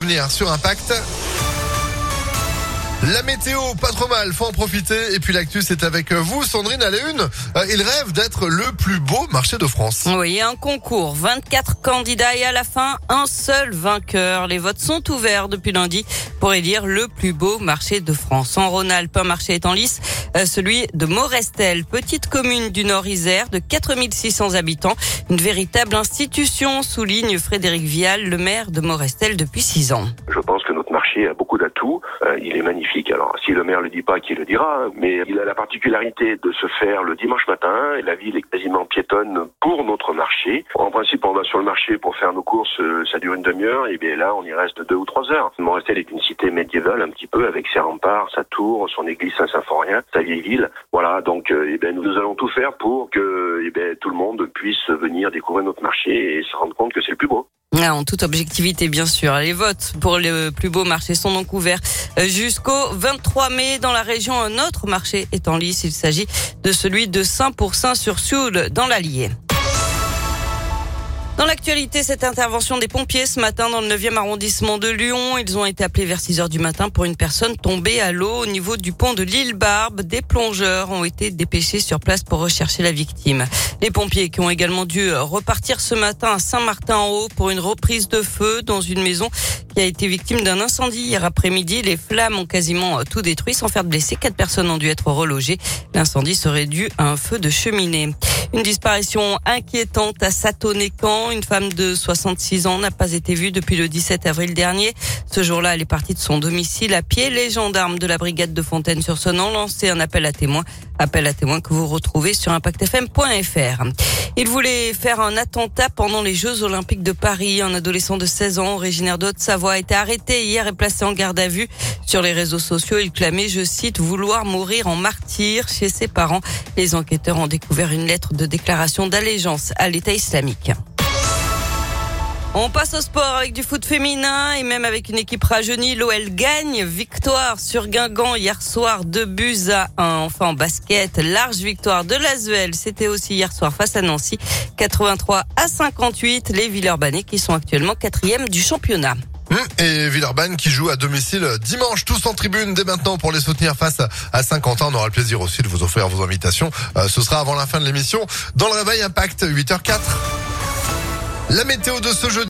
venir sur Impact. La météo, pas trop mal, faut en profiter. Et puis l'actu, c'est avec vous, Sandrine, à la une. Il rêve d'être le plus beau marché de France. Oui, un concours, 24 candidats et à la fin, un seul vainqueur. Les votes sont ouverts depuis lundi pour élire le plus beau marché de France. En Rhône-Alpes, un marché est en lice, celui de Morestel, petite commune du Nord-Isère de 4600 habitants. Une véritable institution, souligne Frédéric Vial, le maire de Morestel depuis 6 ans. Je pense que notre marché a beaucoup d'atouts. Il est magnifique. Alors, si le maire le dit pas, qui le dira, mais il a la particularité de se faire le dimanche matin et la ville est quasiment piétonne pour notre marché. En principe, on va sur le marché pour faire nos courses, ça dure une demi-heure et bien là, on y reste 2 ou 3 heures. Morestel est une cité médiévale un petit peu avec ses remparts, sa tour, son église Saint-Symphorien, sa vieille ville. Voilà, donc nous allons tout faire pour que tout le monde puisse venir découvrir notre marché et se rendre compte que c'est le plus beau. En toute objectivité, bien sûr. Les votes pour le plus beau marché sont donc ouverts jusqu'au 23 mai. Dans la région, un autre marché est en lice. Il s'agit de celui de Saint-Pourçain-sur-Sioule, dans l'Allier. Dans l'actualité, cette intervention des pompiers ce matin dans le 9e arrondissement de Lyon. Ils ont été appelés vers 6h du matin pour une personne tombée à l'eau au niveau du pont de l'île Barbe. Des plongeurs ont été dépêchés sur place pour rechercher la victime. Les pompiers qui ont également dû repartir ce matin à Saint-Martin-en-Haut pour une reprise de feu dans une maison qui a été victime d'un incendie hier après-midi. Les flammes ont quasiment tout détruit sans faire de blessés. 4 personnes ont dû être relogées. L'incendie serait dû à un feu de cheminée. Une disparition inquiétante à Satoné-Camp. Une femme de 66 ans n'a pas été vue depuis le 17 avril dernier. Ce jour-là, elle est partie de son domicile à pied. Les gendarmes de la brigade de Fontaine-sur-Saône ont lancé un appel à témoins. Appel à témoins que vous retrouvez sur impactfm.fr. Il voulait faire un attentat pendant les Jeux Olympiques de Paris. Un adolescent de 16 ans, originaire de Haute-Savoie, a été arrêté hier et placé en garde à vue. Sur les réseaux sociaux, il clamait, je cite, vouloir mourir en martyr chez ses parents. Les enquêteurs ont découvert une lettre de déclaration d'allégeance à l'État islamique. On passe au sport avec du foot féminin et même avec une équipe rajeunie. L'OL gagne. Victoire sur Guingamp hier soir, 2-1. Enfin en basket, large victoire de l'Asvel. C'était aussi hier soir face à Nancy, 83-58. Les Villeurbanais qui sont actuellement 4e du championnat. Et Villeurbanne qui joue à domicile dimanche, tous en tribune dès maintenant pour les soutenir face à Saint-Quentin. On aura le plaisir aussi de vous offrir vos invitations. Ce sera avant la fin de l'émission dans le Réveil Impact, 8h04. La météo de ce jeudi.